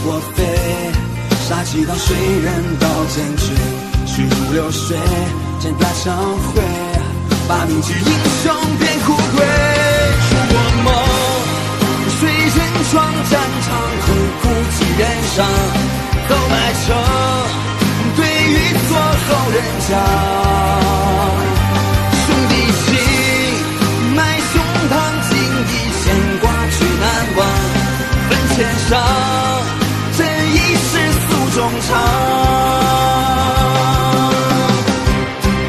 火飞，杀气当水，人刀剑绝，血如流水，剑打成灰，把铭记英雄变枯龟。出我梦，谁人闯战场，刻骨几人伤，走麦城，对于做后人讲。